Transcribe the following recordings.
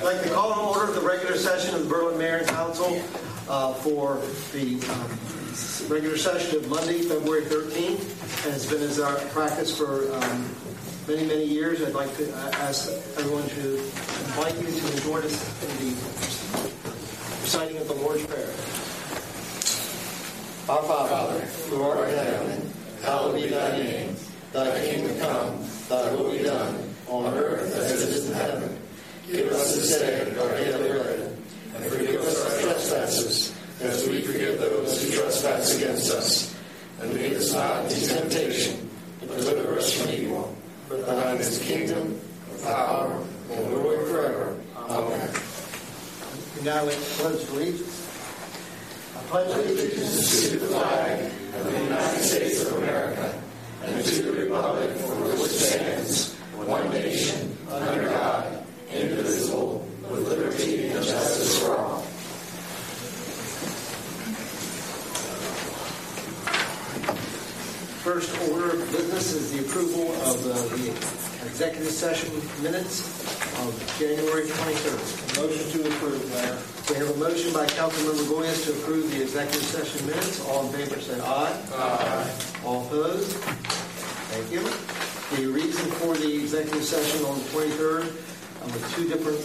like to call to order the regular session of the Berlin Mayor and Council for the regular session of Monday, February 13th. And it's been as our practice for many, many years. I'd like to ask everyone to invite you to join us in the reciting of the Lord's Prayer. Our Father, who art in heaven, hallowed be thy name. Thy kingdom come, thy will be done, on earth as it is in heaven. Give us this day our daily bread, and forgive us our trespasses, as we forgive those who trespass against us. And lead us not into temptation, but deliver us from evil. For thine is the kingdom, the power, and the glory forever. Amen. And now let's pledge allegiance. I pledge allegiance to the flag of the United States of America, and to the republic for which it stands, one nation, under God, indivisible, with liberty and justice for all. First order of business is the approval of the executive session minutes of January 23rd. Motion to approve, Mayor. We have a motion by Councilmember Goyes to approve the executive session minutes. All in favor say aye. Aye. All opposed? Thank you. The reason for the executive session on the 23rd with two different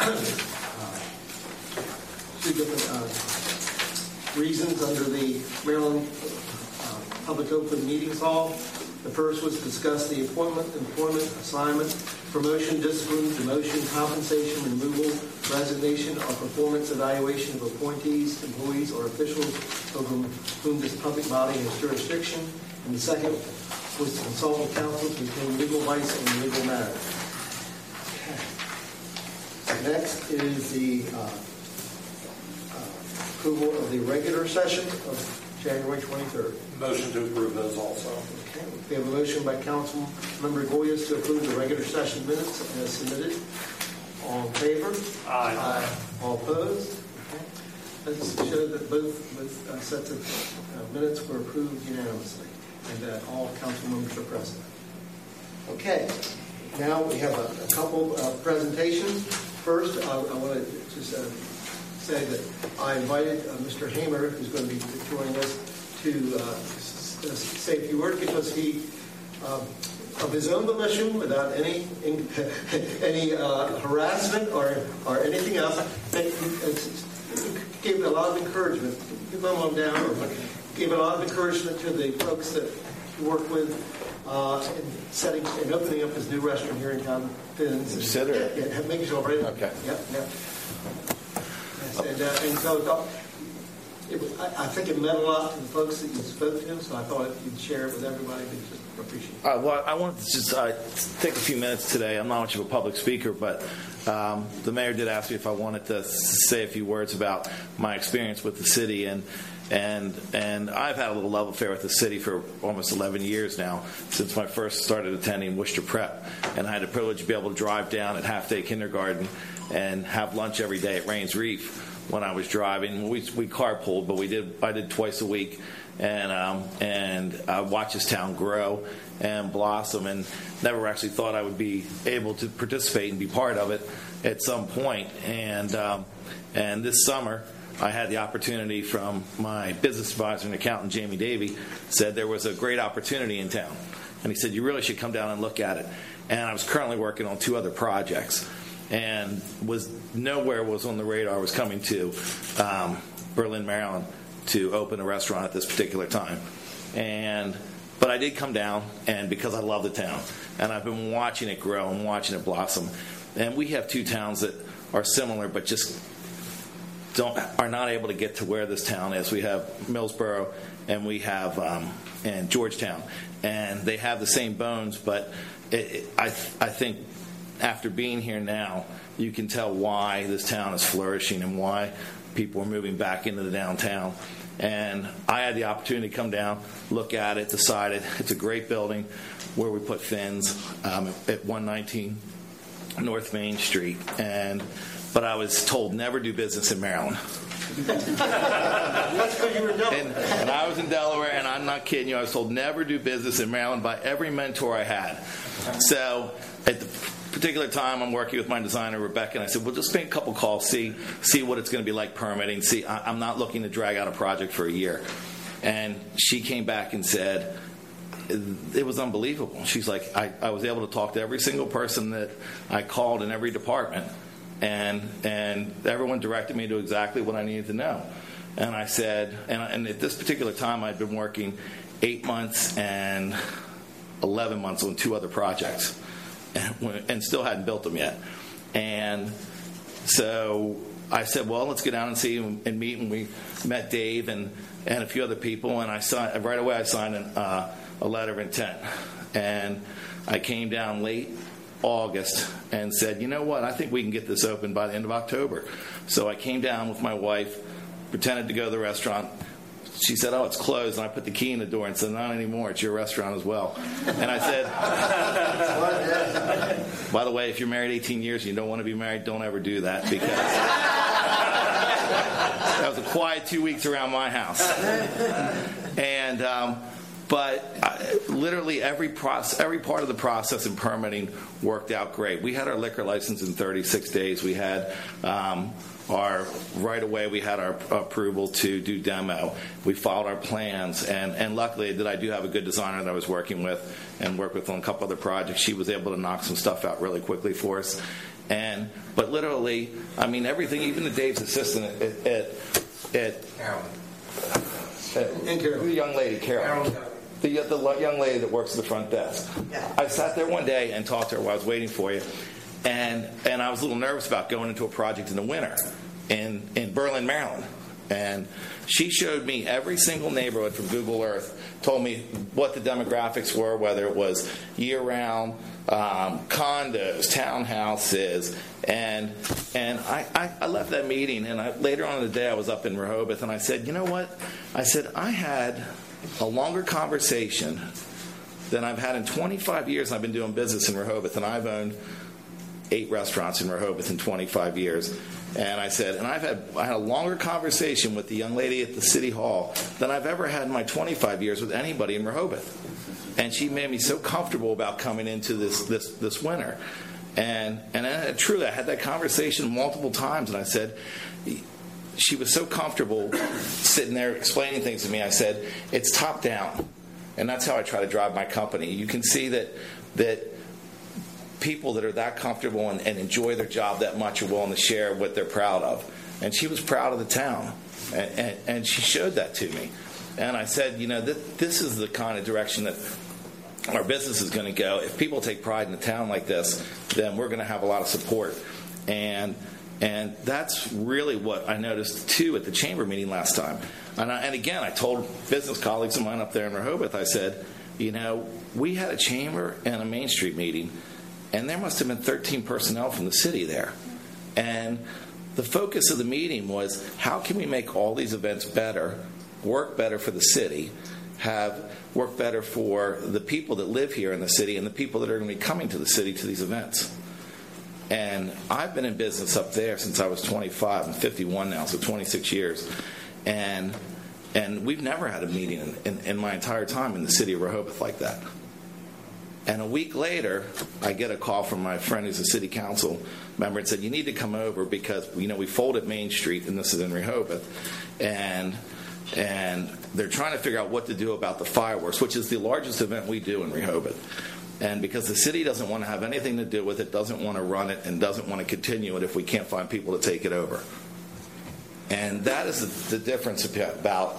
reasons under the Maryland Public Open Meetings Law. The first was to discuss the appointment, employment, assignment, promotion, discipline, demotion, compensation, removal, resignation, or performance evaluation of appointees, employees, or officials over whom this public body has jurisdiction. And the second was to consult with counsel to obtain legal advice on legal matters. Okay. Next is the approval of the regular session of January 23rd. Motion to approve those also. Okay. We have a motion by Councilmember Goyes to approve the regular session minutes as submitted. All in favor? Aye. Aye. All opposed? Okay. Let's show that both sets of minutes were approved unanimously and that all council members are present. Okay. Now we have a couple of presentations. First, I want to just say that I invited Mr. Hamer, who's going to be joining us, to say a few words because he, of his own volition, without any harassment or anything else, gave a lot of encouragement. Give them on down, or gave a lot of encouragement to the folks that he worked with in setting and opening up his new restaurant here in town. Consider it. Yeah, making sure ready. Okay. Yep. And so I think it meant a lot to the folks that you spoke to, so I thought you'd share it with everybody. We just appreciate it. Well, I wanted to just take a few minutes today. I'm not much of a public speaker, but the mayor did ask me if I wanted to say a few words about my experience with the city, and I've had a little love affair with the city for almost 11 years now, since I first started attending Worcester Prep, and I had the privilege to be able to drive down at half-day kindergarten and have lunch every day at Rains Reef. When I was driving, we carpooled, but I did twice a week, and I watched this town grow and blossom, and never actually thought I would be able to participate and be part of it at some point. And this summer, I had the opportunity from my business advisor and accountant, Jamie Davey, said there was a great opportunity in town, and he said you really should come down and look at it. And I was currently working on 2 other projects, and nowhere was on the radar was coming to Berlin, Maryland, to open a restaurant at this particular time. But I did come down, and because I love the town, and I've been watching it grow and watching it blossom. And we have 2 towns that are similar, but just are not able to get to where this town is. We have Millsboro, and we have and Georgetown, and they have the same bones, but I think after being here now, you can tell why this town is flourishing and why people are moving back into the downtown. And I had the opportunity to come down, look at it, decided it's a great building where we put Finn's at 119 North Main Street. But I was told never do business in Maryland. That's because you were Delaware. And I was in Delaware, and I'm not kidding you. I was told never do business in Maryland by every mentor I had. So particular time, I'm working with my designer, Rebecca, and I said, well, just make a couple calls, see what it's going to be like permitting. See, I'm not looking to drag out a project for a year. And she came back and said, it was unbelievable. She's like, I was able to talk to every single person that I called in every department, and everyone directed me to exactly what I needed to know. And I said, and at this particular time, I'd been working 8 months and 11 months on 2 other projects, and still hadn't built them yet. And so I said, well, let's get down and see and meet. And we met Dave and a few other people, and I signed right away. I signed a letter of intent, and I came down late August and said, you know what, I think we can get this open by the end of October. So I came down with my wife, pretended to go to the restaurant. She said, oh, it's closed. And I put the key in the door and said, not anymore. It's your restaurant as well. And I said, by the way, if you're married 18 years and you don't want to be married, don't ever do that, because that was a quiet 2 weeks around my house. And but literally every part of the process in permitting worked out great. We had our liquor license in 36 days. We had right away we had our approval to do demo. We filed our plans, and luckily that I do have a good designer that I was working with and worked with on a couple other projects. She was able to knock some stuff out really quickly for us. But literally, I mean, everything, even the Dave's assistant at the young lady, Carol. The young lady that works at the front desk. Yeah. I sat there one day and talked to her while I was waiting for you, and I was a little nervous about going into a project in the winter in Berlin, Maryland. And she showed me every single neighborhood from Google Earth, told me what the demographics were, whether it was year-round, condos, townhouses, and I left that meeting, and later on in the day I was up in Rehoboth, and I said, you know what? I said, I had a longer conversation than I've had in 25 years. I've been doing business in Rehoboth, and I've owned 8 restaurants in Rehoboth in 25 years. And I said, and I had a longer conversation with the young lady at the city hall than I've ever had in my 25 years with anybody in Rehoboth. And she made me so comfortable about coming into this winter. And truly, I had that conversation multiple times, and I said, she was so comfortable sitting there explaining things to me. I said, it's top down. And that's how I try to drive my company. You can see that people that are that comfortable and enjoy their job that much are willing to share what they're proud of. And she was proud of the town. And she showed that to me. And I said, you know, this is the kind of direction that our business is going to go. If people take pride in a town like this, then we're going to have a lot of support. And that's really what I noticed, too, at the chamber meeting last time. And again, I told business colleagues of mine up there in Rehoboth, I said, you know, we had a chamber and a Main Street meeting, and there must have been 13 personnel from the city there. And the focus of the meeting was, how can we make all these events better, work better for the city, work better for the people that live here in the city and the people that are going to be coming to the city to these events. And I've been in business up there since I was 25. I'm 51 now, so 26 years. And we've never had a meeting in my entire time in the city of Rehoboth like that. And a week later, I get a call from my friend who's a city council member and said, you need to come over because, you know, we folded Main Street, and this is in Rehoboth, and they're trying to figure out what to do about the fireworks, which is the largest event we do in Rehoboth. And because the city doesn't want to have anything to do with it, doesn't want to run it, and doesn't want to continue it if we can't find people to take it over. And that is the difference about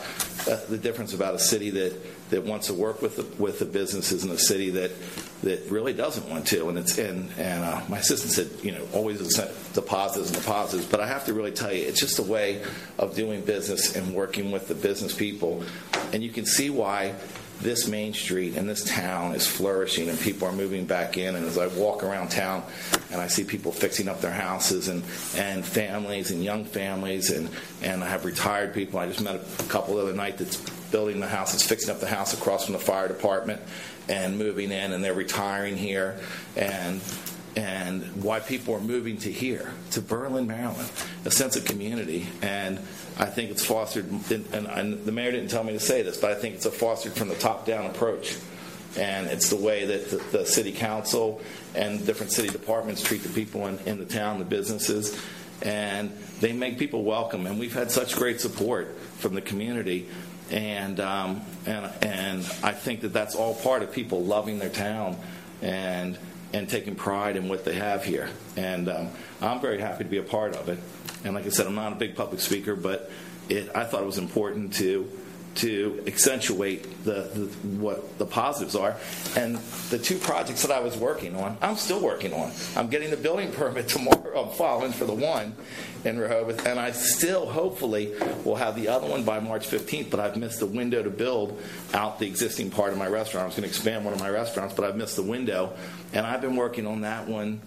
a city that wants to work with the businesses in a city that really doesn't want to. And my assistant said, you know, always the positives and the positives. But I have to really tell you, it's just a way of doing business and working with the business people. And you can see why this Main Street and this town is flourishing and people are moving back in. And as I walk around town and I see people fixing up their houses and families and young families and I have retired people. I just met a couple the other night that's building the house, that's fixing up the house across from the fire department and moving in, and they're retiring here. And why people are moving to here, to Berlin, Maryland, a sense of community. And I think it's fostered, and the mayor didn't tell me to say this, but I think it's a fostered from the top-down approach. and it's the way that the city council and different city departments treat the people in the town, the businesses, and they make people welcome. And we've had such great support from the community, and I think that that's all part of people loving their town and taking pride in what they have here. And I'm very happy to be a part of it. And like I said, I'm not a big public speaker, but I thought it was important to accentuate what the positives are. And the two projects that I was working on, I'm still working on. I'm getting the building permit tomorrow. I'm filing for the one in Rehoboth, and I still hopefully will have the other one by March 15th, but I've missed the window to build out the existing part of my restaurant. I was going to expand one of my restaurants, but I've missed the window, and I've been working on that one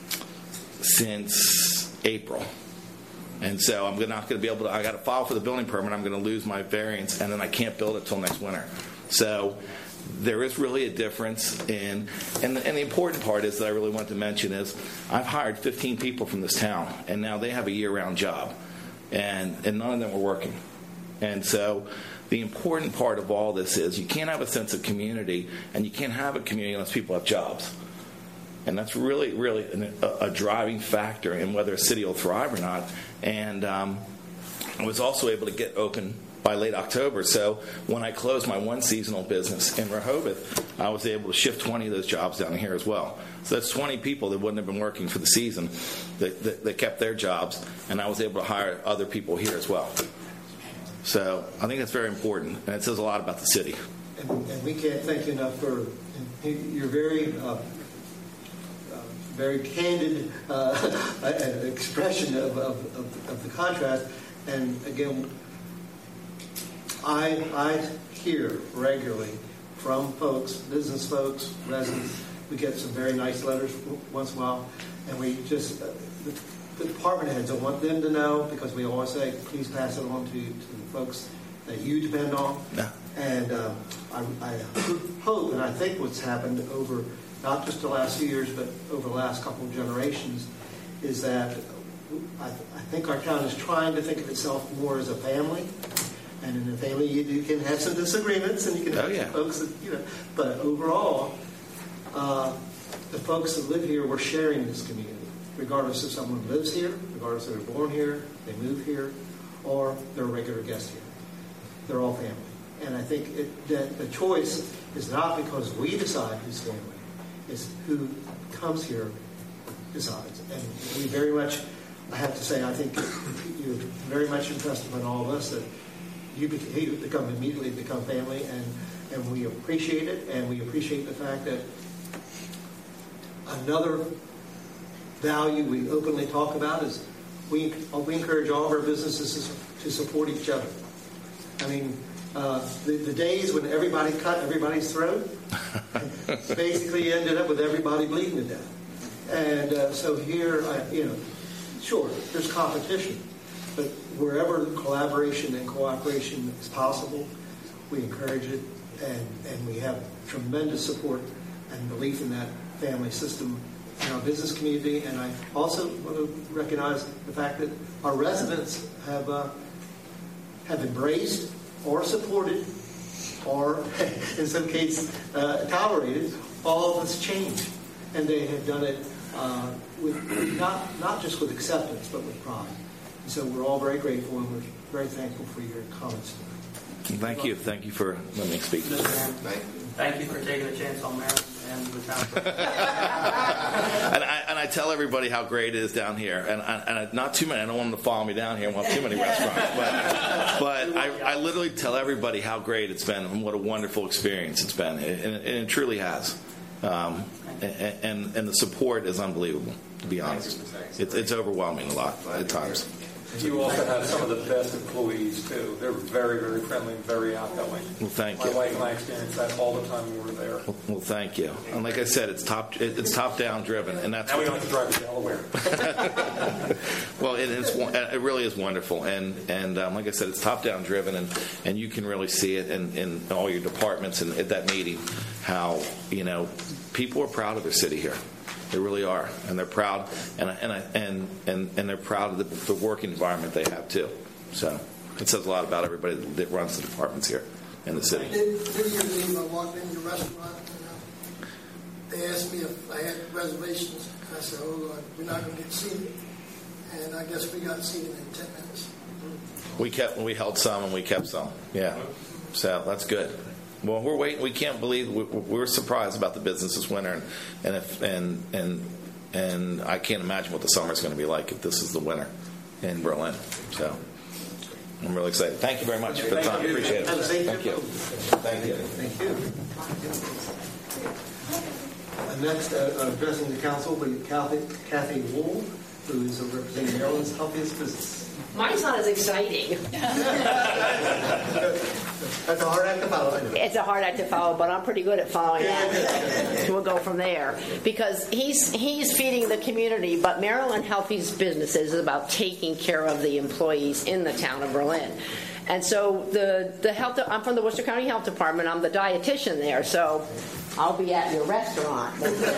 since April. And so I'm not going to be able to, I got to file for the building permit, I'm going to lose my variance, and then I can't build it till next winter. So there is really a difference and the important part is that I really want to mention is I've hired 15 people from this town, and now they have a year-round job, and none of them are working. And so the important part of all this is you can't have a sense of community, and you can't have a community unless people have jobs. And that's really, really a driving factor in whether a city will thrive or not. And I was also able to get open by late October. So when I closed my one seasonal business in Rehoboth, I was able to shift 20 of those jobs down here as well. So that's 20 people that wouldn't have been working for the season that kept their jobs, and I was able to hire other people here as well. So I think that's very important, and it says a lot about the city. And we can't thank you enough for your very candid expression of the contrast. And again, I hear regularly from folks, business folks, residents. We get some very nice letters once in a while, and we just the department heads, I want them to know, because we always say, please pass it on to the folks that you depend on. Yeah. And I hope, and I think what's happened over not just the last few years, but over the last couple of generations, is that I think our town is trying to think of itself more as a family. And in a family, you can have some disagreements, and you can have some folks that, but overall, the folks that live here, we're sharing this community, regardless if someone lives here, regardless if they're born here, they move here, or they're a regular guest here. They're all family. And I think that the choice is not because we decide who's family. Is who comes here decides. And we very much, I have to say, I think you're very much impressed upon all of us that you immediately become family, and we appreciate it, and we appreciate the fact that another value we openly talk about is we encourage all of our businesses to support each other. I mean, the days when everybody cut everybody's throat basically ended up with everybody bleeding to death. And so here, sure, there's competition, but wherever collaboration and cooperation is possible, we encourage it, and we have tremendous support and belief in that family system in our business community. And I also want to recognize the fact that our residents have embraced or supported, or in some cases tolerated, all of this change, and they have done it with not just with acceptance, but with pride. And so we're all very grateful, and we're very thankful for your comments tonight. Thank you. Thank you for letting me speak. Thank you for taking a chance on Maryland and the town. And I tell everybody how great it is down here. And not too many. I don't want them to follow me down here and want too many restaurants. But I literally tell everybody how great it's been and what a wonderful experience it's been. And it truly has. And the support is unbelievable, to be honest. It's overwhelming a lot at times. You also have some of the best employees, too. They're very, very friendly, very outgoing. Well, thank you. My wife and I experienced that all the time we were there. Well, thank you. And like I said, it's top-down driven, and that's now we don't have to drive to Delaware. Well, it really is wonderful, and like I said, it's top-down driven, and you can really see it in all your departments and at that meeting how people are proud of their city here. They really are, and they're proud, and they're proud of the work environment they have too. So it says a lot about everybody that runs the departments here. in the city. New Year's Eve, I walked into your restaurant and they asked me if I had reservations. I said, "Oh Lord, we're not going to get seated." And I guess we got seated in 10 minutes. We held some and we kept some. Yeah, so that's good. Well, we're waiting. We can't believe we're surprised about the business this winter, and I can't imagine what the summer's going to be like if this is the winter in Berlin. So I'm really excited. Thank you very much for the time. Appreciate it. Thank you. Thank you. Thank you. Next, addressing the council will be Kathy Wool, who is representing Maryland's healthiest business. Mine's not as exciting. That's a hard act to follow. It's a hard act to follow, but I'm pretty good at following that. We'll go from there. Because he's feeding the community, but Maryland Healthiest Businesses is about taking care of the employees in the town of Berlin. And so the health, I'm from the Worcester County Health Department. I'm the dietitian there, so I'll be at your restaurant.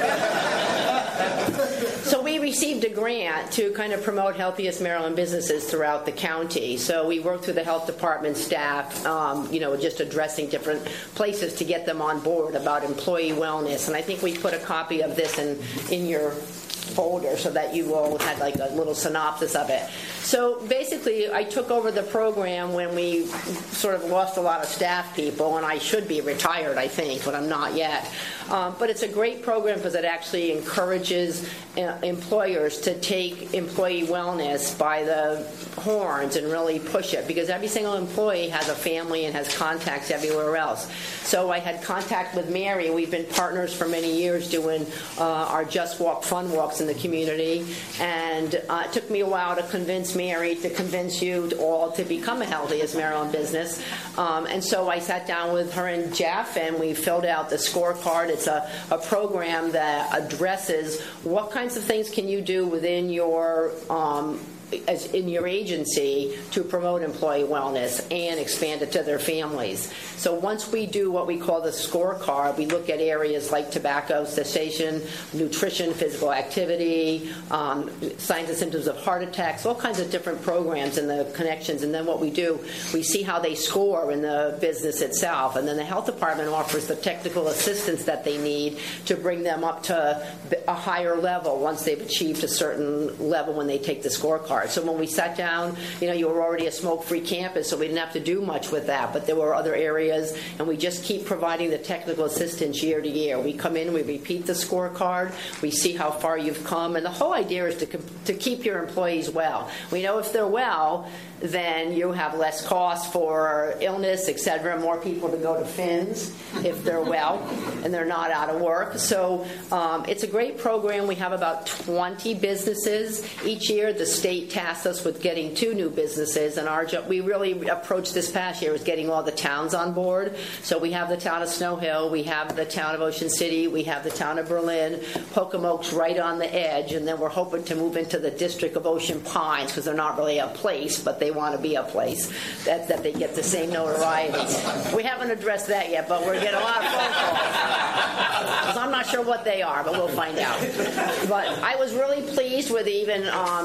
So we received a grant to kind of promote healthiest Maryland businesses throughout the county. So we worked with the health department staff, just addressing different places to get them on board about employee wellness. And I think we put a copy of this in your folder so that you all had like a little synopsis of it. So basically, I took over the program when we sort of lost a lot of staff people, and I should be retired, I think, but I'm not yet. But it's a great program because it actually encourages employers to take employee wellness by the horns and really push it, because every single employee has a family and has contacts everywhere else. So I had contact with Mary. We've been partners for many years doing our Just Walk Fun Walks in the community, and it took me a while to convince Mary to convince you all to become a Healthiest Maryland business. And so I sat down with her and Jeff, and we filled out the scorecard. It's a program that addresses what kinds of things can you do within your as in your agency to promote employee wellness and expand it to their families. So once we do what we call the scorecard, we look at areas like tobacco cessation, nutrition, physical activity, signs and symptoms of heart attacks, all kinds of different programs and the connections. And then what we do, we see how they score in the business itself. And then the health department offers the technical assistance that they need to bring them up to a higher level once they've achieved a certain level when they take the scorecard. So when we sat down, you were already a smoke-free campus, so we didn't have to do much with that. But there were other areas, and we just keep providing the technical assistance year to year. We come in, we repeat the scorecard, we see how far you've come, and the whole idea is to keep your employees well. We know if they're well, then you have less cost for illness, etc., more people to go to FINS if they're well and they're not out of work. So it's a great program. We have about 20 businesses. Each year the state tasks us with getting 2 new businesses, and our job, we really approached this past year was getting all the towns on board. So we have the town of Snow Hill, we have the town of Ocean City, we have the town of Berlin, Pocomoke's right on the edge, and then we're hoping to move into the district of Ocean Pines because they're not really a place, but they want to be a place that they get the same notoriety. We haven't addressed that yet, but we're getting a lot of phone calls. So I'm not sure what they are, but we'll find out. But I was really pleased with even,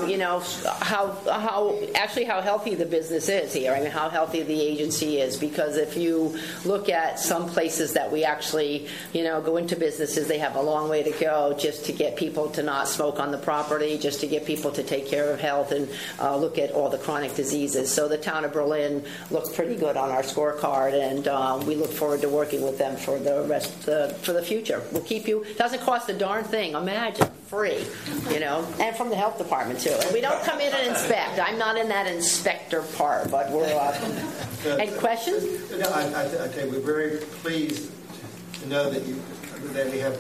how healthy the business is here. I mean, how healthy the agency is, because if you look at some places that we actually, go into businesses, they have a long way to go just to get people to not smoke on the property, just to get people to take care of health and look at all the chronic diseases. So the town of Berlin looks pretty good on our scorecard, and we look forward to working with them for the rest for the future. We'll keep you. It doesn't cost a darn thing. Imagine, free, and from the health department too. And we don't come in and inspect. I'm not in that inspector part, but we're. Any questions? No, I tell you, we're very pleased to know that we have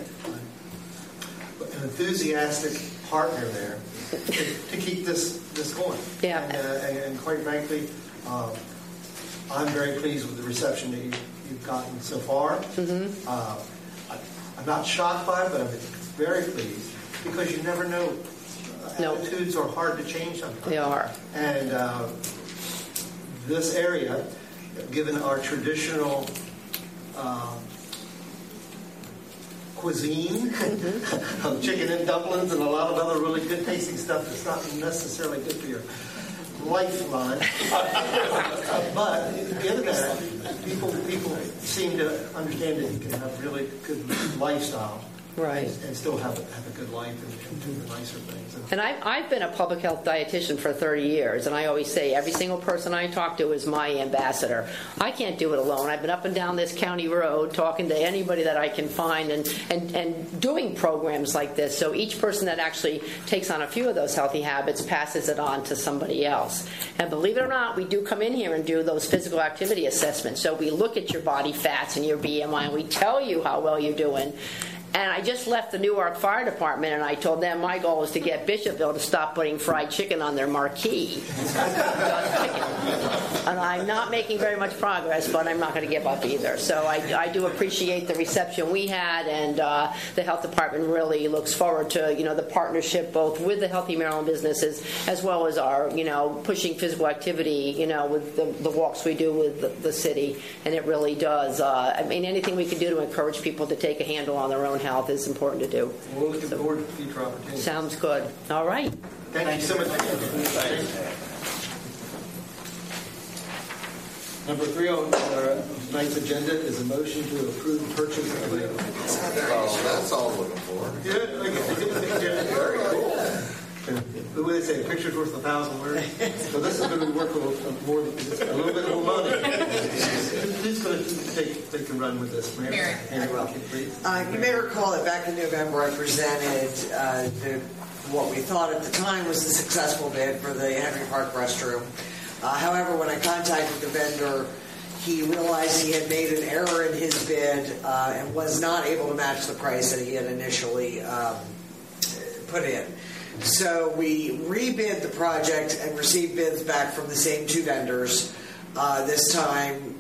an enthusiastic partner there to keep this going. Yeah. And quite frankly, I'm very pleased with the reception that you've gotten so far. Mm-hmm. I'm not shocked by it, but I'm very pleased, because you never know. Attitudes are hard to change sometimes. They are. And this area, given our traditional cuisine of chicken and dumplings and a lot of other really good tasting stuff that's not necessarily good for your lifeline. But given that, people seem to understand that you can have really good lifestyle. Right. And still have a good life and do the nicer things. And I've been a public health dietitian for 30 years, and I always say every single person I talk to is my ambassador. I can't do it alone. I've been up and down this county road talking to anybody that I can find and doing programs like this. So each person that actually takes on a few of those healthy habits passes it on to somebody else. And believe it or not, we do come in here and do those physical activity assessments. So we look at your body fats and your BMI, and we tell you how well you're doing. And I just left the Newark Fire Department, and I told them my goal is to get Bishopville to stop putting fried chicken on their marquee. And I'm not making very much progress, but I'm not going to give up either. So I do appreciate the reception we had, and the health department really looks forward to the partnership both with the Healthy Maryland businesses as well as our pushing physical activity with the walks we do with the city, and it really does. I mean, anything we can do to encourage people to take a handle on their own health is important to do. We're looking forward to future opportunities. Sounds good. All right. Thank you so much. Number 3 on our tonight's agenda is a motion to approve purchase of a... That's all I'm looking for. Good. Very cool. What do they say? A picture's worth 1,000 words. So this is going to be worth a little bit more money. Who's going to take a run with this? Mary, please. You may recall that back in November I presented what we thought at the time was the successful bid for the Henry Park restroom. However, when I contacted the vendor, he realized he had made an error in his bid and was not able to match the price that he had initially put in. So we rebid the project and received bids back from the same 2 vendors. This time,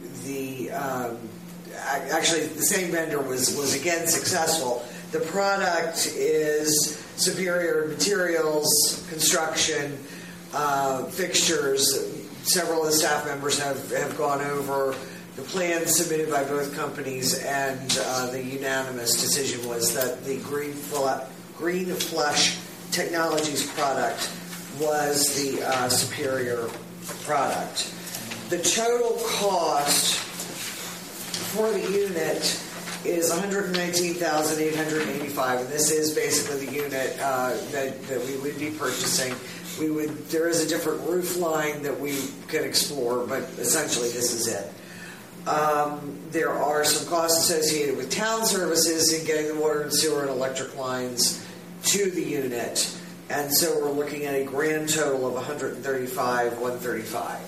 actually the same vendor was again successful. The product is superior materials, construction, fixtures. Several of the staff members have gone over the plans submitted by both companies, and the unanimous decision was that the Green Flush Technologies product was the superior product. The total cost for the unit is $119,885, and this is basically the unit that we would be purchasing. There is a different roof line that we can explore, but essentially this is it. There are some costs associated with town services in getting the water and sewer and electric lines to the unit, and so we're looking at a grand total of $135,135.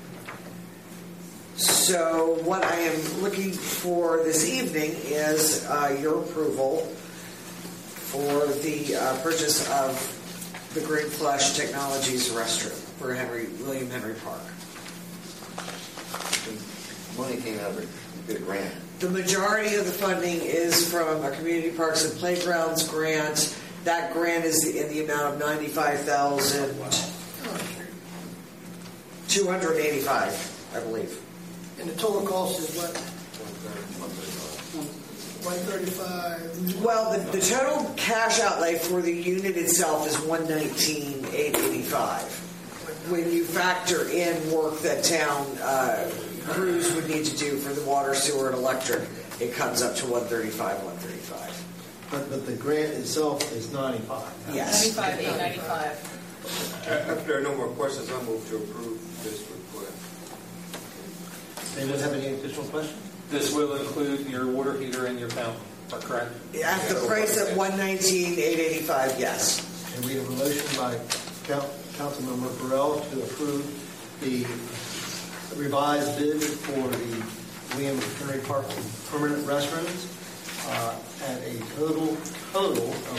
So what I am looking for this evening is your approval for the purchase of the Green Flush Technologies restroom for William Henry Park. Money came out of a good grant. The majority of the funding is from a Community Parks and Playgrounds grant. That grant is in the amount of $95,285, I believe. And the total cost is what? $135. Well, the total cash outlay for the unit itself is $119,885. When you factor in work that town crews would need to do for the water, sewer, and electric, it comes up to $135,135. But the grant itself is $95. Yes. $95,895. If there are no more questions, I'll move to approve this request. Anyone have any additional questions? This will include your water heater and your fountain, correct? At the price of $119,885, yes. And we have a motion by Councilmember Burrell to approve the revised bid for the William Henry Park permanent restrooms at a total of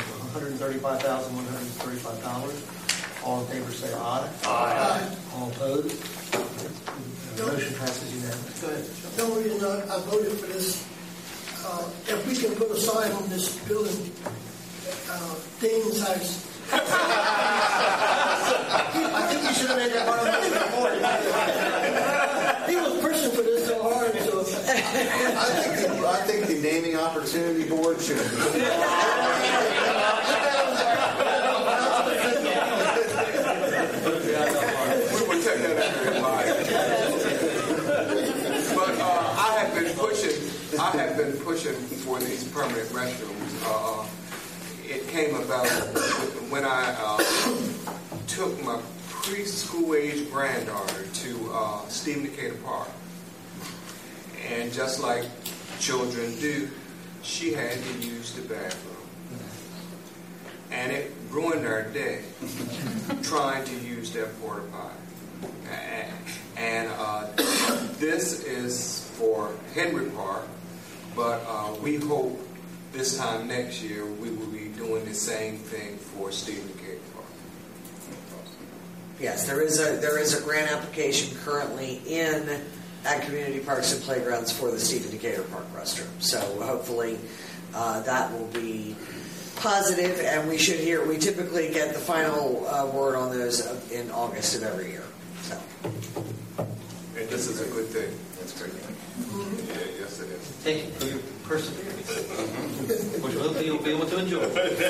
$135,135. All in favor say aye. Aye. All opposed? The motion passes unanimously. Go ahead. The only reason I voted for this, if we can put a sign on this building, Dane's house. I think you should have made that part of the He was pushing for this so hard, so I think the naming opportunity board should have. question for these permanent restrooms. It came about when I took my preschool-age granddaughter to Stephen Decatur Park. And just like children do, she had to use the bathroom. And it ruined our day trying to use that porta potty. And this is for Henry Park, but we hope this time next year we will be doing the same thing for Stephen Decatur Park. Yes, there is a grant application currently in at Community Parks and Playgrounds for the Stephen Decatur Park restroom. So hopefully that will be positive, and we typically get the final word on those in August of every year. So. And this is a good thing. That's great. Yeah, yes it is. Thank you for your perseverance, which hopefully you'll be able to enjoy.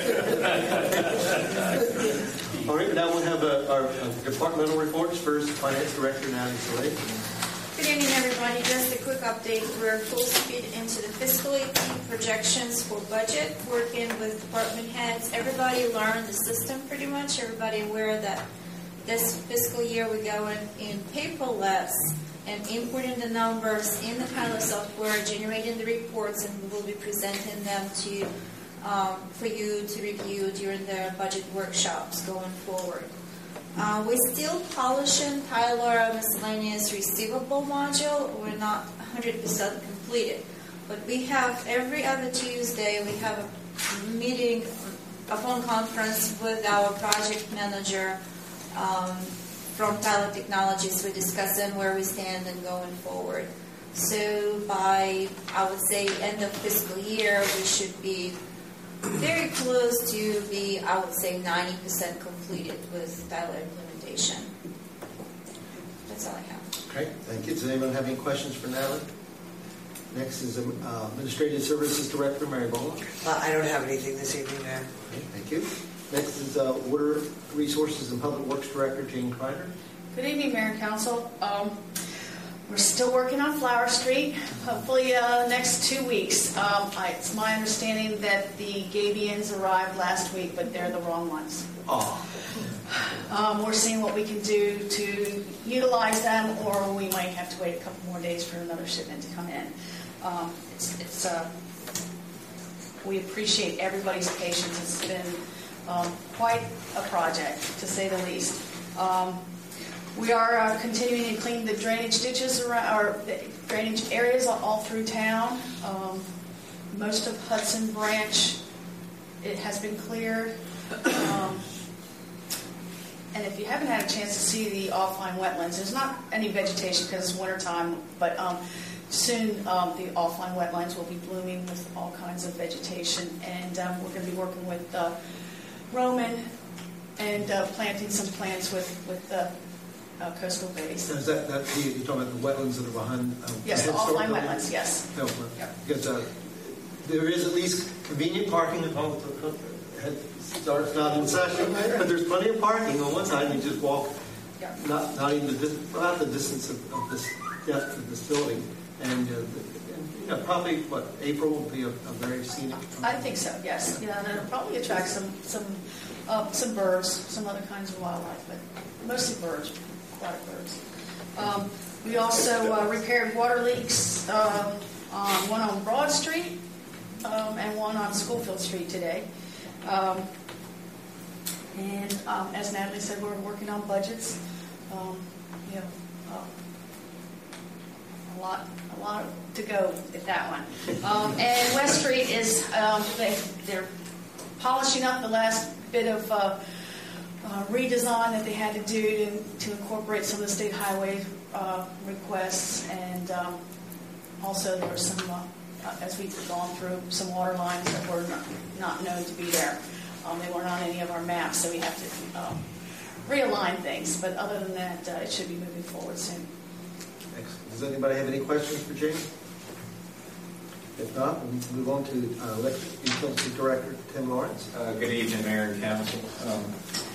All right, now we'll have our departmental reports. First, Finance Director Natalie Saleh. Good evening, everybody. Just a quick update. We're full speed into the fiscal 18 projections for budget, working with department heads. Everybody learned the system pretty much. Everybody aware that this fiscal year we're going in paperless and importing the numbers in the Pilot software, generating the reports, and we will be presenting them to for you to review during the budget workshops going forward. We're still polishing Tyler miscellaneous receivable module. We're not 100% completed, but we have every other Tuesday we have a meeting, a phone conference with our project manager from Tyler Technologies. We're discussing where we stand and going forward. So by, I would say, end of fiscal year, we should be very close to be, I would say, 90% completed with Tyler implementation. That's all I have. Okay, thank you. Does anyone have any questions for Natalie? Next is Administrative Services Director Mary Boland. I don't have anything this evening, Mayor. Okay, thank you. Next is Water Resources and Public Works Director Jane Kreider. Good evening, Mayor and Council. We're still working on Flower Street. Hopefully, next 2 weeks. It's my understanding that the Gabions arrived last week, but they're the wrong ones. Oh. We're seeing what we can do to utilize them, or we might have to wait a couple more days for another shipment to come in. We appreciate everybody's patience. It's been quite a project, to say the least. We are continuing to clean the drainage ditches around, or the drainage areas all through town. Most of Hudson Branch, it has been cleared. And if you haven't had a chance to see the offline wetlands, there's not any vegetation because it's wintertime, but soon the offline wetlands will be blooming with all kinds of vegetation. And we're going to be working with Roman and planting some plants with coastal bays. Is that you're talking about the wetlands that are behind? Yes, the offline wetlands, yes. No, because there is at least convenient parking at home. Starts not in session, but there's plenty of parking on one side. You just walk, not even about the distance of this depth of this building, and probably April will be a very scenic. I think so. Yes, and it'll probably attract some birds, some other kinds of wildlife, but mostly birds, aquatic birds. We also repaired water leaks on one on Broad Street and one on Schofield Street today. And as Natalie said, we're working on budgets. A lot to go at that one. And West Street is they're polishing up the last bit of redesign that they had to do to incorporate some of the state highway requests, and also there were some. As we've gone through some water lines that were not known to be there. They weren't on any of our maps, so we have to realign things. But other than that, it should be moving forward soon. Excellent. Does anybody have any questions for Jane? If not, we'll move on to Electric Utility Director Tim Lawrence. Good evening, Mayor and Council.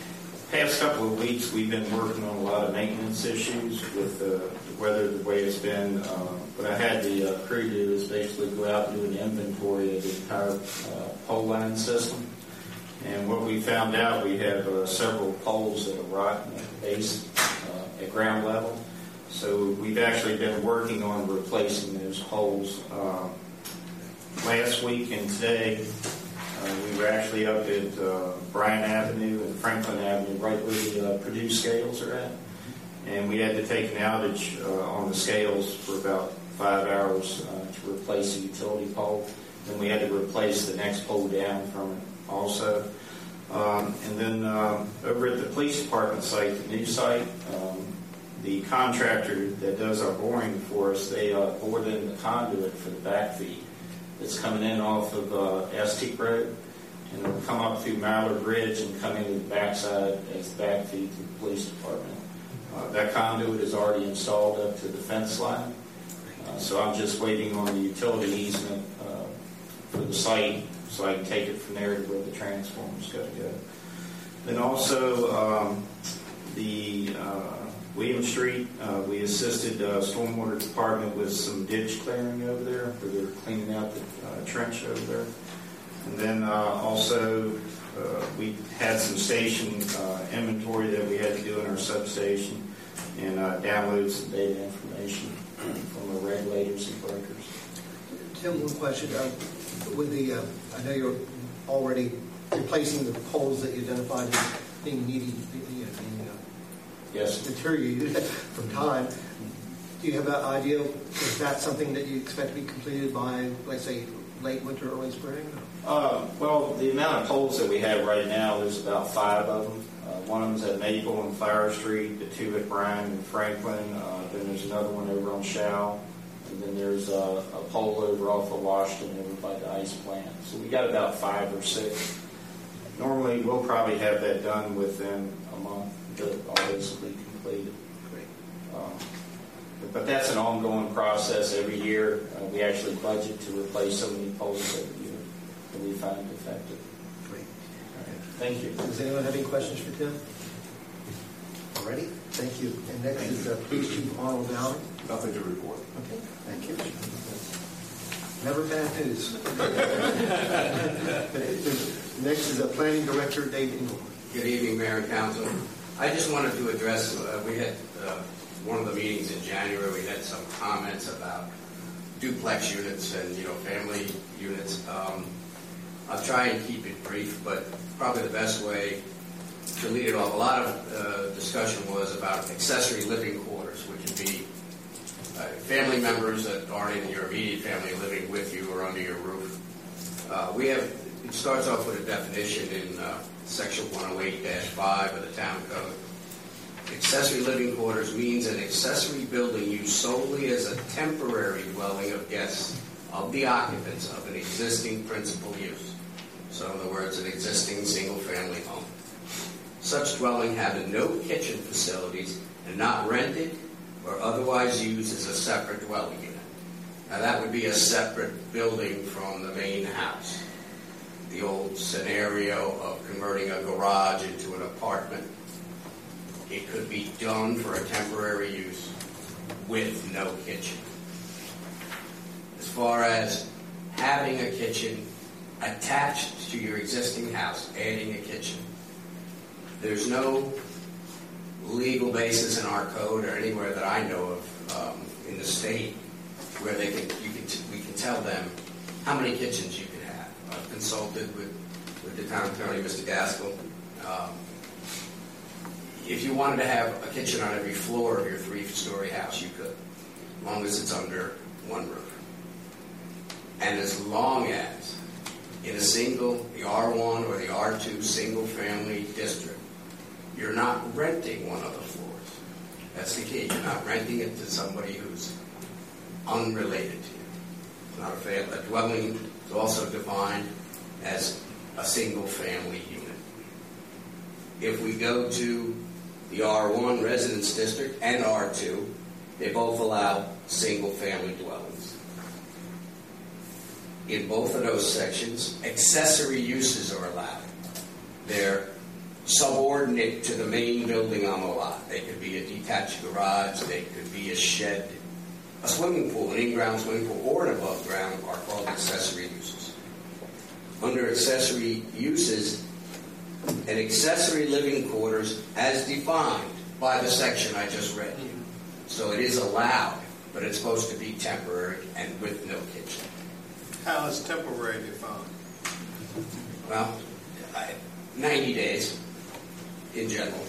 past couple of weeks, we've been working on a lot of maintenance issues with the weather the way it's been. What I had the crew do is basically go out and do an inventory of the entire pole line system. And what we found out, we have several poles that are rotten at the base at ground level. So we've actually been working on replacing those poles. Last week and today, we were actually up at Bryan Avenue and Franklin Avenue, right where the Purdue scales are at. And we had to take an outage on the scales for about 5 hours to replace the utility pole. Then we had to replace the next pole down from it also. And then over at the police department site, the new site, the contractor that does our boring for us, they bored in the conduit for the back feed that's coming in off of Estique Road, and it'll come up through Mallard Ridge and come into the backside as the back feed to the police department. That conduit is already installed up to the fence line, so I'm just waiting on the utility easement for the site so I can take it from there to where the transformer's got to go. Then also the William Street, we assisted Stormwater Department with some ditch clearing over there, where they're cleaning out the trench over there. And then also we had some station inventory that we had to do in our substation and download some data information from the regulators and breakers. Tim, one question. With the, I know you're already replacing the poles that you identified as being needed, yes, deteriorated from time. Do you have an idea, is that something that you expect to be completed by, let's say, late winter, early spring? Well, the amount of poles that we have right now, there's about 5 of them. One of them's at Maple and Flower Street, the 2 at Bryan and Franklin. Then there's another one over on Shao. And then there's a pole over off of Washington over by the ice plant. So we got about 5 or 6. Normally, we'll probably have that done within a month. All this will be completed. Great. But that's an ongoing process every year. We actually budget to replace so many poles every year that we find effective. Great. Okay. Thank you. Does anyone have any questions for Tim? All ready? Thank you. And next is Police Chief Arnold Valley. Nothing to report. Okay. Thank you. Never bad news. Next is Planning Director Dave Ingle. Good evening, Mayor and Council. I just wanted to address, we had one of the meetings in January, we had some comments about duplex units and, family units. I'll try and keep it brief, but probably the best way to lead it off. A lot of discussion was about accessory living quarters, which would be family members that aren't in your immediate family living with you or under your roof. It starts off with a definition in Section 108-5 of the Town Code. Accessory living quarters means an accessory building used solely as a temporary dwelling of guests of the occupants of an existing principal use. So in other words, an existing single-family home. Such dwelling having no kitchen facilities and not rented or otherwise used as a separate dwelling unit. Now that would be a separate building from the main house. The old scenario of converting a garage into an apartment. It could be done for a temporary use with no kitchen. As far as having a kitchen attached to your existing house, adding a kitchen, there's no legal basis in our code or anywhere that I know of in the state where we can tell them how many kitchens you can have. I've consulted with the town attorney, Mr. Gaskell. If you wanted to have a kitchen on every floor of your 3-story house, you could, as long as it's under one roof. And as long as in the R1 or the R2 single-family district, you're not renting one of the floors. That's the key. You're not renting it to somebody who's unrelated to you. Not a dwelling is also defined as a single-family unit. If we go to the R1 residence district and R2, they both allow single-family dwellings. In both of those sections, accessory uses are allowed. They're subordinate to the main building on the lot. They could be a detached garage, they could be a shed, a swimming pool, an in-ground swimming pool, or an above-ground are called accessory uses. Under accessory uses, an accessory living quarters as defined by the section I just read you. So it is allowed, but it's supposed to be temporary and with no kitchen. How is temporary defined? Well, 90 days in general.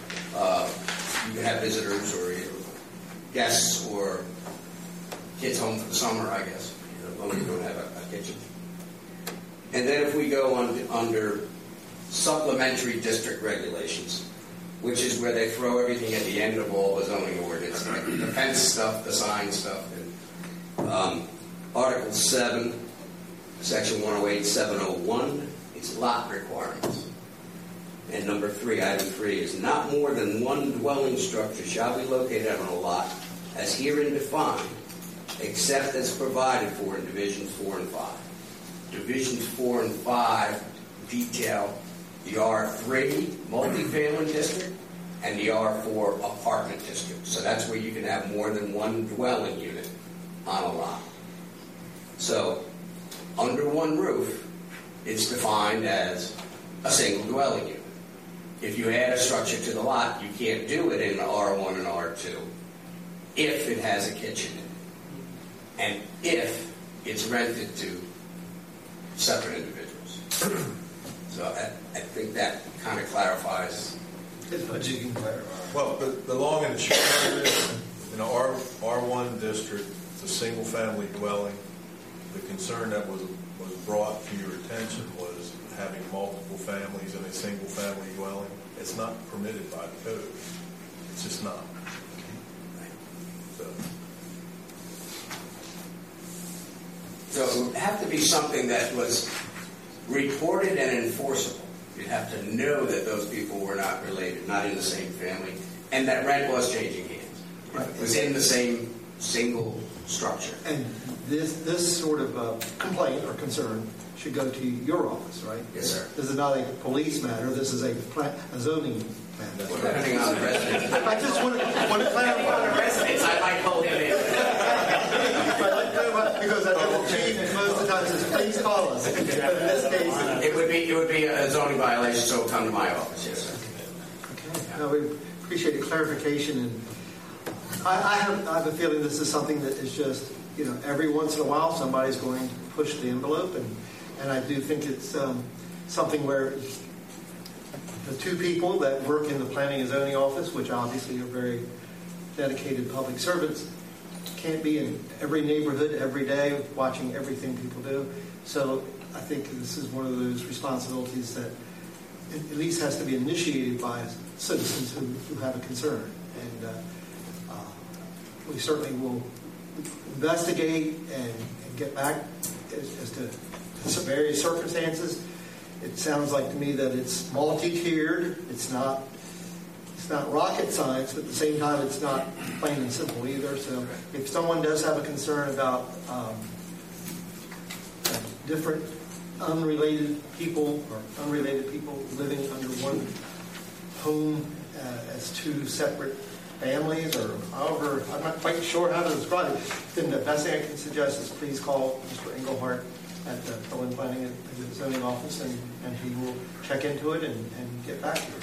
You can have visitors or guests or kids home for the summer, I guess, as long as you don't have a kitchen. And then if we go under supplementary district regulations, which is where they throw everything at the end of all the zoning ordinance, like the fence stuff, the sign stuff. And, Article 7, Section 108-701, it's lot requirements. And number 3, item 3, is not more than one dwelling structure shall be located on a lot as herein defined, except as provided for in Divisions 4 and 5. Divisions 4 and 5 detail the R3 multifamily district and the R4 apartment district. So that's where you can have more than one dwelling unit on a lot. So under one roof, it's defined as a single dwelling unit. If you add a structure to the lot, you can't do it in R1 and R2 if it has a kitchen in it, and if it's rented to separate individuals. So I think that kind of clarifies. But you can clarify. Well, the long and the short of it is, in our R1 district, it's a single-family dwelling. The concern that was brought to your attention was having multiple families in a single-family dwelling. It's not permitted by the code. It's just not. So it would have to be something that was reported and enforceable. You'd have to know that those people were not related, not in the same family, and that rent was changing hands. Right. It was in the same single structure. And this sort of complaint or concern should go to your office, right? Yes, sir. This is not a police matter. This is a zoning matter. Well, depending on the residents. I just want to clarify. On the residents, I might hold him in. Because I know the chief most of the time says, please call us. But in this case, it would be a zoning violation, so come to my office, yes, sir. Okay. No, we appreciate the clarification, and I have a feeling this is something that is just, every once in a while somebody's going to push the envelope, and I do think it's something where the two people that work in the planning and zoning office, which obviously are very dedicated public servants, can't be in every neighborhood every day watching everything people do. So I think this is one of those responsibilities that at least has to be initiated by citizens who have a concern. And we certainly will investigate and get back as to some various circumstances. It sounds like to me that it's multi-tiered. It's not rocket science, but at the same time, it's not plain and simple either. So if someone does have a concern about different unrelated people or unrelated people living under one home as two separate families, or however, I'm not quite sure how to describe it, then the best thing I can suggest is please call Mr. Engelhardt at the Berlin Planning and Zoning Office, and he will check into it and get back to you.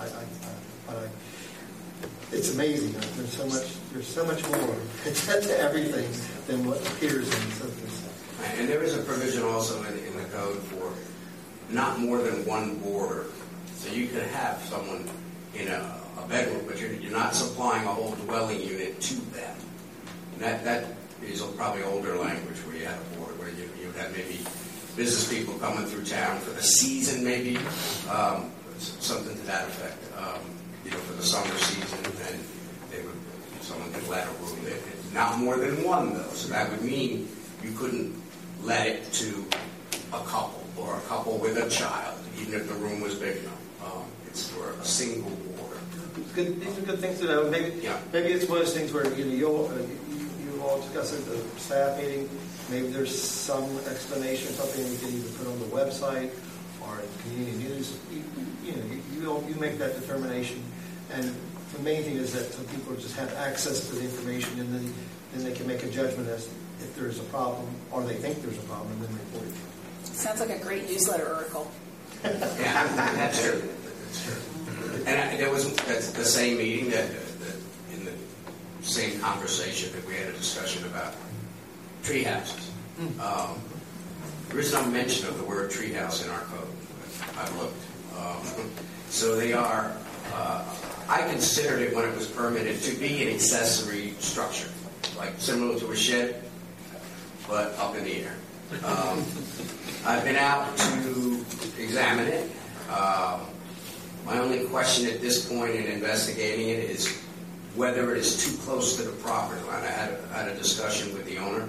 It's amazing. There's so much more to everything than what appears in the surface. And there is a provision also in the code for not more than one boarder. So you could have someone in a bedroom, but you're not supplying a whole dwelling unit to them. And that is probably older language where you have a board, where you would have maybe business people coming through town for the season, maybe something to that effect. For the summer season, and someone could let a room in. Not more than one, though. So that would mean you couldn't let it to a couple or a couple with a child, even if the room was big enough. It's for a single boarder. Good. These are good things to know. Maybe it's one of those things where you all discuss at the staff meeting. Maybe there's some explanation, something we can either put on the website or in community news, you make that determination. And the main thing is that some people just have access to the information, and then they can make a judgment as if there's a problem, or they think there's a problem, and then report it. Sounds like a great newsletter article. Yeah, that's true. And there was the same meeting that in the same conversation that we had a discussion about tree houses. There is no mention of the word treehouse in our code. I've looked. So they are, I considered it when it was permitted to be an accessory structure, like similar to a shed, but up in the air. I've been out to examine it. My only question at this point in investigating it is whether it is too close to the property line. I had a discussion with the owner.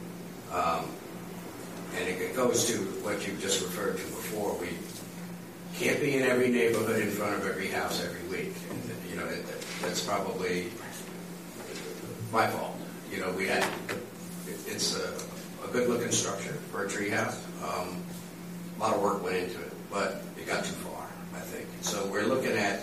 And it goes to what you just referred to before. We can't be in every neighborhood in front of every house every week. And, that's probably my fault. It's a good-looking structure for a tree house. A lot of work went into it, but it got too far, I think. So we're looking at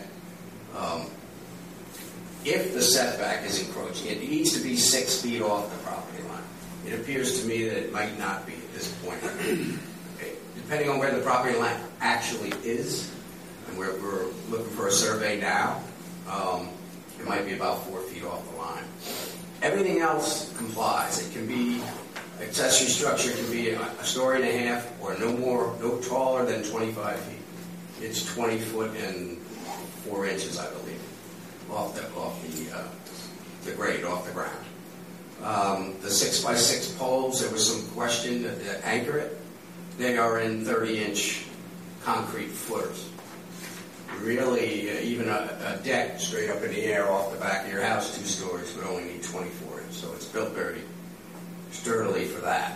if the setback is encroaching, it needs to be 6 feet off the property line. It appears to me that it might not be at this point. Okay. Depending on where the property line actually is, and we're looking for a survey now, it might be about 4 feet off the line. Everything else complies. It can be, accessory structure can be a story and a half or no taller than 25 feet. It's 20 foot and 4 inches, I believe, off the grade, off the ground. The 6x6 poles, there was some question that anchor it. They are in 30-inch concrete footers. Really, even a deck straight up in the air off the back of your house, 2 stories, would only need 24 inch. So it's built very sturdily for that.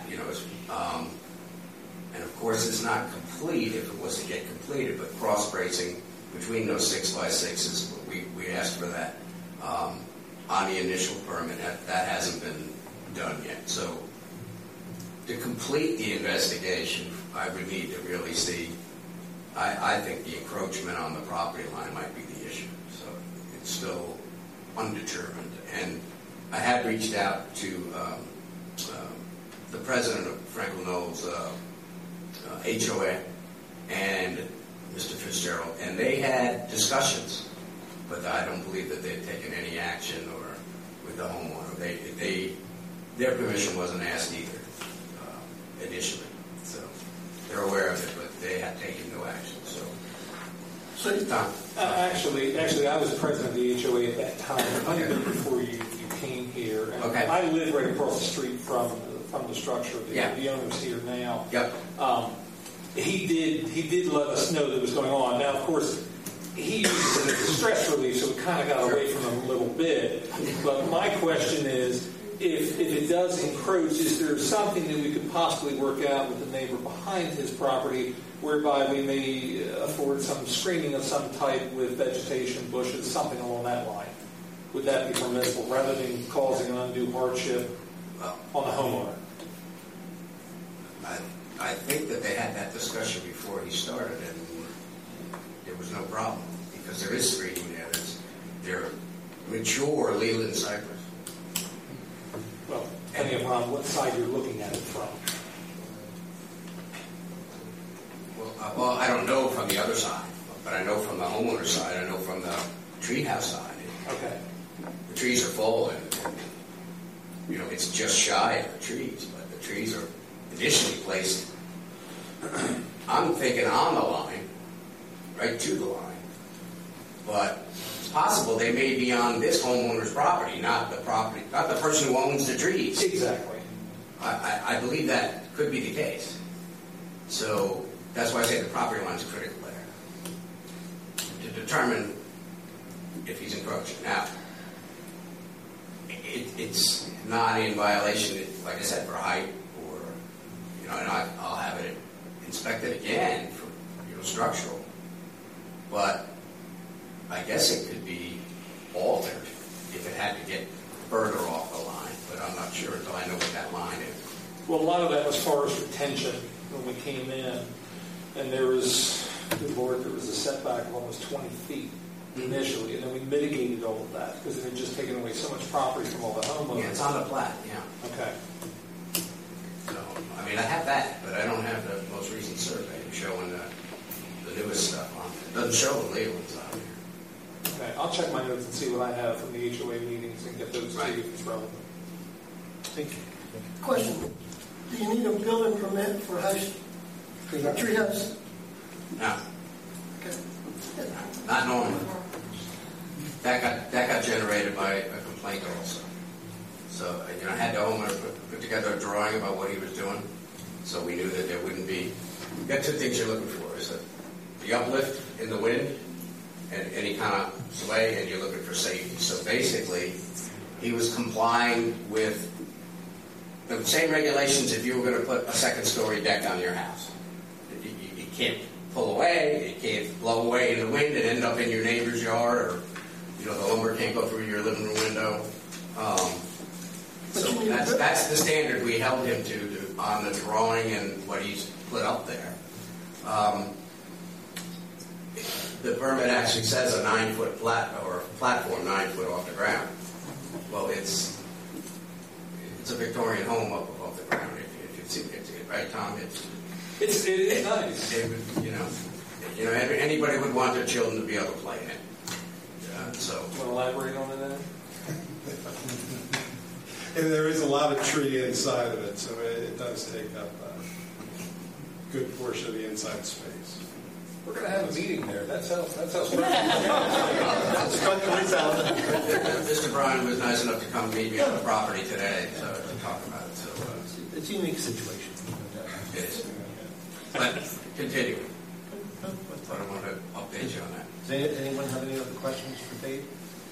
And of course, it's not complete if it was to get completed, but cross bracing between those 6x6s, we asked for that on the initial permit. That hasn't been done yet. So to complete the investigation, I would need to really see. I think the encroachment on the property line might be the issue. So it's still undetermined. And I had reached out to the president of Franklin Knowles HOA and Mr. Fitzgerald, and they had discussions, but I don't believe that they'd taken any action or with the homeowner. Their permission wasn't asked either initially. So they're aware of it, but they had taken no action. So Tom. Actually, I was president of the HOA at that time, under before you came here. And okay. I live right across the street from the structure. The owner's here now. Yep. He did let us know that was going on. Now, of course, he uses it as a stress relief, so we kind of got away from him a little bit. But my question is, if it does encroach, is there something that we could possibly work out with the neighbor behind his property whereby we may afford some screening of some type with vegetation, bushes, something along that line? Would that be permissible rather than causing an undue hardship on the homeowner? I think that they had that discussion before he started, and there was no problem because there is screening there. They're mature Leland cypress. Well, depending upon what side you're looking at it from. Well, I don't know from the other side, but I know from the homeowner's side. I know from the treehouse side. Okay. The trees are full, and it's just shy of the trees, but the trees are initially placed. I'm thinking on the line, right to the line, but it's possible they may be on this homeowner's property, not the person who owns the trees. Exactly. I believe that could be the case. So that's why I say the property line is critical there to determine if he's encroaching. Now, it's not in violation, like I said, for height or, and I'll have it inspected again for, structural. But I guess it could be altered if it had to get further off the line, but I'm not sure until I know what that line is. Well, a lot of that was forest retention when we came in. and there was, good Lord, there was a setback of almost 20 feet initially, and then we mitigated all of that because it had just taken away so much property from all the homeowners. Yeah, it's on the plat, yeah. Okay. So, I mean, I have that, but I don't have the most recent survey showing the newest stuff on it. It doesn't show the Leland's on here. Okay, I'll check my notes and see what I have from the HOA meetings and get those to you if it's relevant. Thank you. Question, do you need a building permit for a tree house? No, Okay. not normally. That got generated by a complaint also. So, I had the homeowner put together a drawing about what he was doing, so we knew that there wouldn't be. You got two things you're looking for: is the uplift in the wind and any kind of sway, and you're looking for safety. So basically, he was complying with the same regulations if you were going to put a second-story deck on your house. You can't pull away, it can't blow away in the wind and end up in your neighbor's yard, or the lumber can't go through your living room window. So that's the standard we held him to on the drawing and what he's put up there. The permit actually says a 9-foot platform 9 foot off the ground. Well, it's a Victorian home up above the ground. If you see it, right, Tom? It is nice. It would, anybody would want their children to be able to play in it. So. Want to elaborate on that? And there is a lot of tree inside of it, so it does take up a good portion of the inside space. We're going to have a meeting there. That's how strong. Mr. Bryan was nice enough to come meet me on the property today to talk about it. So it's a unique situation. It is. But continuing. But I want to update you on that. Does anyone have any other questions for Dave?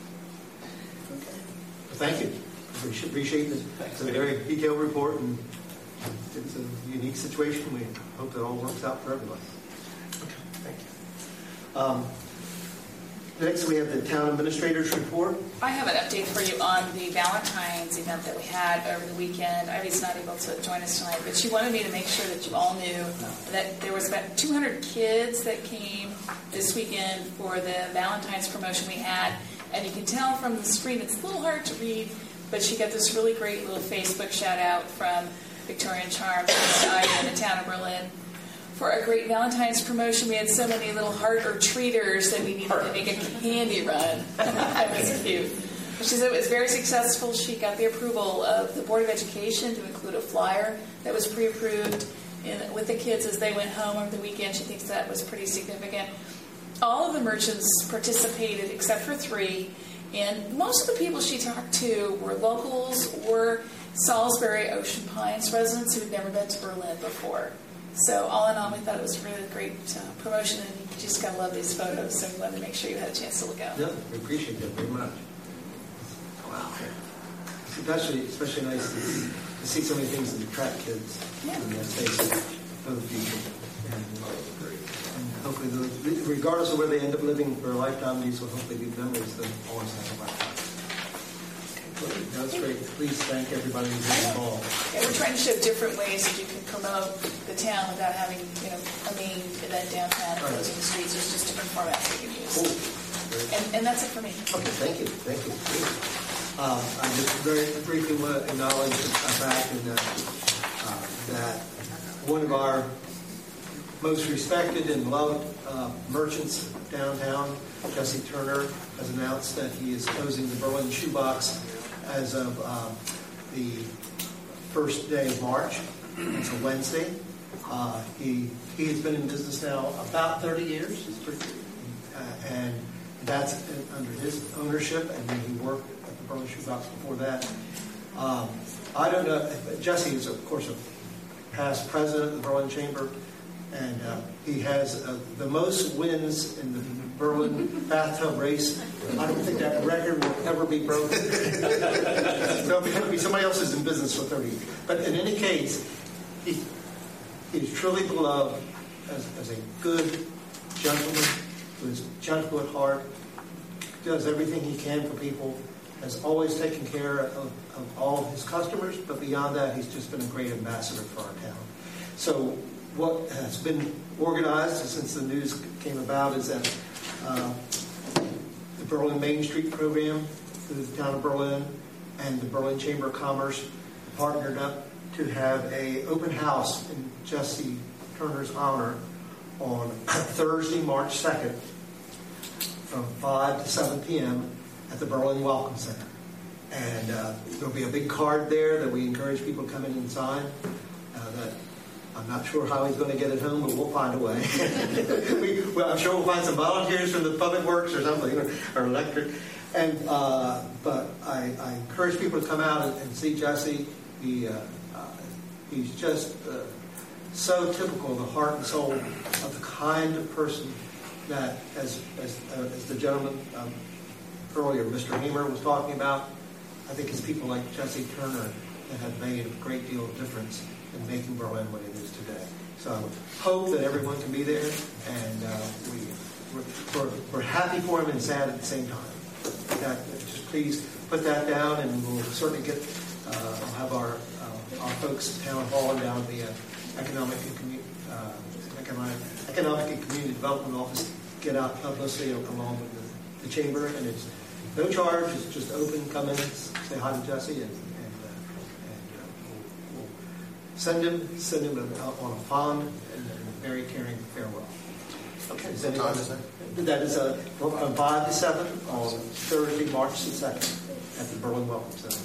Okay. Well, thank you. We appreciate it. It's a very detailed report, and it's a unique situation. We hope it all works out for everybody. Okay, thank you. Next, we have the town administrator's report. I have an update for you on the Valentine's event that we had over the weekend. Ivy's not able to join us tonight, but she wanted me to make sure that you all knew that there was about 200 kids that came this weekend for the Valentine's promotion we had. And you can tell from the screen, it's a little hard to read, but she got this really great little Facebook shout out from Victorian Charms in the town of Berlin. For a great Valentine's promotion, we had so many little heart or treaters that we needed to make a candy run. That was cute. She said it was very successful. She got the approval of the Board of Education to include a flyer that was pre-approved with the kids as they went home over the weekend. She thinks that was pretty significant. All of the merchants participated except for 3, and most of the people she talked to were locals or Salisbury Ocean Pines residents who had never been to Berlin before. So all in all, we thought it was a really great promotion, and you just got to love these photos, so we wanted to make sure you had a chance to look at them. Yeah, we appreciate that very much. Wow. It's especially nice to see so many things that attract kids in that space for the future. And hopefully, regardless of where they end up living for a lifetime, these will hopefully be memories that always have a lifetime. That's great. Please thank everybody who's been involved. Yeah, we're trying to show different ways that you can promote the town without having, a main event downtown and closing the streets. There's just different formats we can use. Cool. And that's it for me. Okay, thank you. I just very briefly want to acknowledge the fact that one of our most respected and loved merchants downtown, Jesse Turner, has announced that he is closing the Berlin Shoebox as of the first day of March. It's a Wednesday. He has been in business now about 30 years, and that's under his ownership, and then he worked at the Berlin Shoebox before that. I don't know. Jesse is, of course, a past president of the Berlin Chamber, and he has the most wins in the Berlin bathtub race. I don't think that record will ever be broken. Somebody else is in business for 30 years. But in any case, he's truly beloved as a good gentleman who is gentle at heart, does everything he can for people, has always taken care of all of his customers, but beyond that, he's just been a great ambassador for our town. So what has been organized since the news came about is that the Berlin Main Street program through the town of Berlin and the Berlin Chamber of Commerce partnered up to have an open house in Jesse Turner's honor on Thursday, March 2nd from 5 to 7 p.m. at the Berlin Welcome Center. And there'll be a big card there that we encourage people to come in and sign. That I'm not sure how he's going to get it home, but we'll find a way. I'm sure we'll find some volunteers from the Public Works or something, or electric. And but I encourage people to come out and see Jesse. He's just so typical of the heart and soul of the kind of person that, as the gentleman earlier, Mr. Hamer, was talking about. I think it's people like Jesse Turner that have made a great deal of difference in making Berlin what it is today. So I hope that everyone can be there, and we're happy for him and sad at the same time. Just please put that down, and we'll certainly get. I'll have our folks at Town Hall and down at the Economic and Community Development Office get out publicity along with the chamber, and it's no charge. It's just open. Come in, say hi to Jesse, and we'll send him on a fond and very caring farewell. Okay. What time is that? That is from 5 to 7 on Thursday, March the 2nd at the Berlin Welcome Center.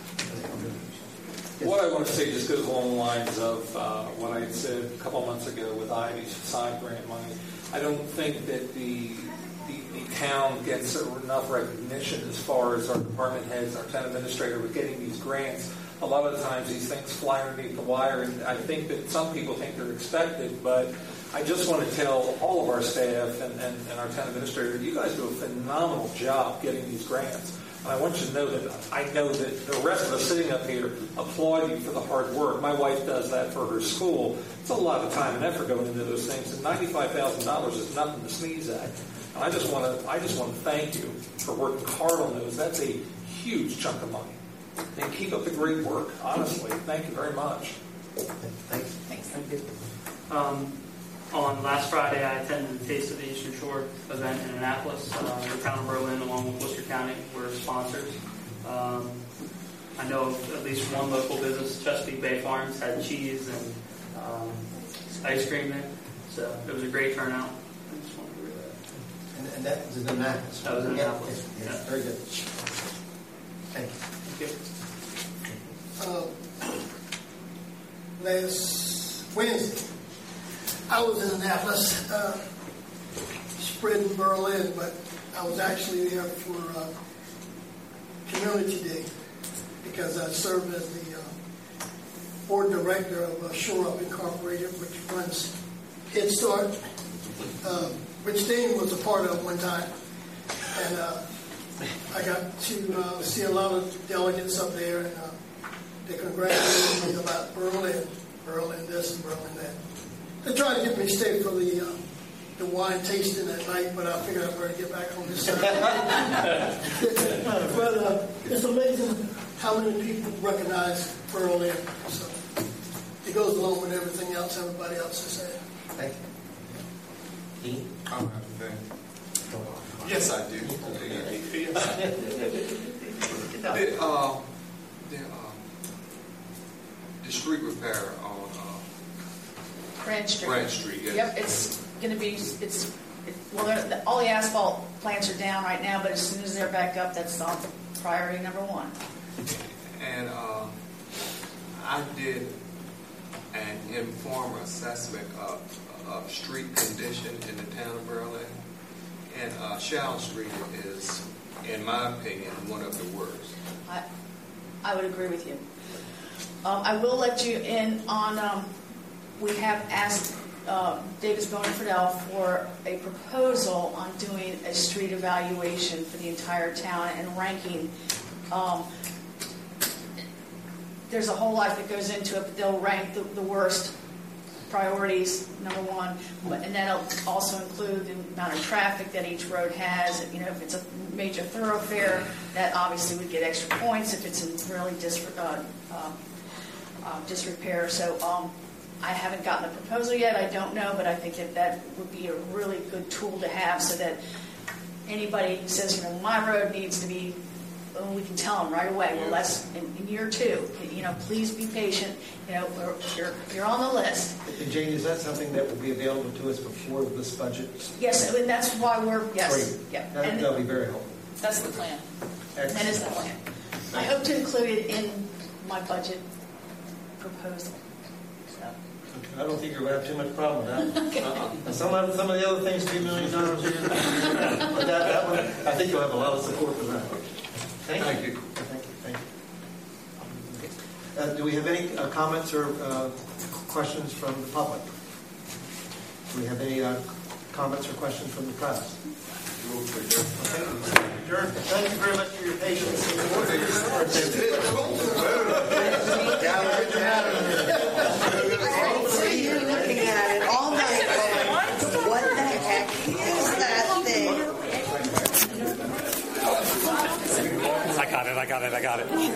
What I want to say just goes along the lines of what I had said a couple months ago with Ivy's side grant money. I don't think that the town gets enough recognition as far as our department heads, our town administrator, with getting these grants. A lot of the times these things fly underneath the wire, and I think that some people think they're expected, but I just want to tell all of our staff and our town administrator, you guys do a phenomenal job getting these grants. And I want you to know that I know that the rest of us sitting up here applaud you for the hard work. My wife does that for her school. It's a lot of time and effort going into those things, and $95,000 is nothing to sneeze at. And I just want to thank you for working hard on those. That's a huge chunk of money. And keep up the great work. Honestly, thank you very much. Thanks. Thank you. On last Friday, I attended the Taste of the Eastern Shore event in Annapolis. The town of Berlin, along with Worcester County, were sponsors. I know of at least one local business, Chesapeake Bay Farms, had cheese and ice cream there. So it was a great turnout. I just wanted to read that. And that was in Annapolis. That was in Annapolis. Yeah. Very good. Thank you. Last Wednesday, I was in Annapolis, spreading Berlin, but I was actually there for Community Day because I served as the board director of Shore Up Incorporated, which runs Head Start, which Dean was a part of one time. And I got to see a lot of delegates up there, and they congratulated me about Berlin this and Berlin that. They tried to get me to stay for the wine tasting at night, but I figured I'd better get back on this side. But it's amazing how many people recognize Berlin. So it goes along with everything else everybody else is saying. Thank you. Dean? I don't have to think. Yes, I do. The street repair on Branch Street. Branch Street, yes. Yep, it's going to be, all the asphalt plants are down right now, but as soon as they're back up, that's priority number one. And I did an informed assessment of street condition in the town of Berlin. And Shallon Street is, in my opinion, one of the worst. I would agree with you. I will let you in on, we have asked Davis Bowen Friedel for a proposal on doing a street evaluation for the entire town and ranking. There's a whole lot that goes into it, but they'll rank the worst priorities, number one, and that'll also include the amount of traffic that each road has. You know, if it's a major thoroughfare, that obviously would get extra points. If it's in really disrepair, so I haven't gotten the proposal yet. I don't know, but I think that would be a really good tool to have so that anybody who says, my road needs to be, we can tell them right away. Well, that's in year 2. Please be patient. You're on the list. And Jane, is that something that will be available to us before this budget? Yes, I mean, that's why yes. Great. Yeah. That'll be very helpful. That's the plan. Excellent. That is the plan. I hope to include it in my budget proposal. I don't think you're going to have too much problem with that. Some of the other things, $2 million, but that one, I think you'll have a lot of support for that. Thank you. Thank you. Do we have any comments or questions from the public? Do we have any comments or questions from the press? Thank you very much for your patience. You're looking at it all night. What the heck is that thing? I got it.